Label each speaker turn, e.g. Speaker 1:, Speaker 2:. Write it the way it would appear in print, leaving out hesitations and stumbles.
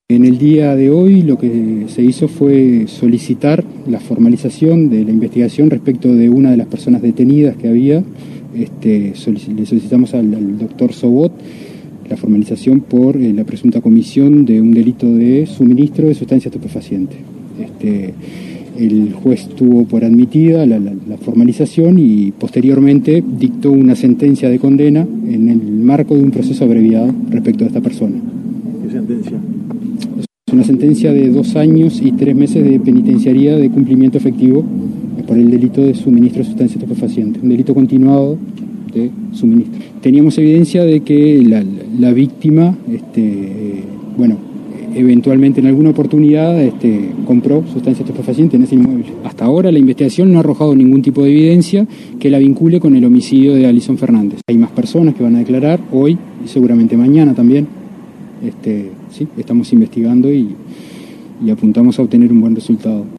Speaker 1: En el día de hoy lo que se hizo fue solicitar la formalización de la investigación respecto de una de las personas detenidas que había. Le solicitamos al doctor Sobot la formalización por la presunta comisión de un delito de suministro de sustancia estupefaciente. El juez tuvo por admitida la formalización y posteriormente dictó una sentencia de condena en el marco de un proceso abreviado respecto a esta persona.
Speaker 2: ¿Qué sentencia?
Speaker 1: Es una sentencia de 2 años y 3 meses de penitenciaría de cumplimiento efectivo por el delito de suministro de sustancia estupefaciente, un delito continuado de suministro. Teníamos evidencia de que la víctima, eventualmente en alguna oportunidad compró sustancia estupefaciente en ese inmueble. Hasta ahora la investigación no ha arrojado ningún tipo de evidencia que la vincule con el homicidio de Alison Fernández. Hay más personas que van a declarar hoy y seguramente mañana también. Sí, estamos investigando y apuntamos a obtener un buen resultado.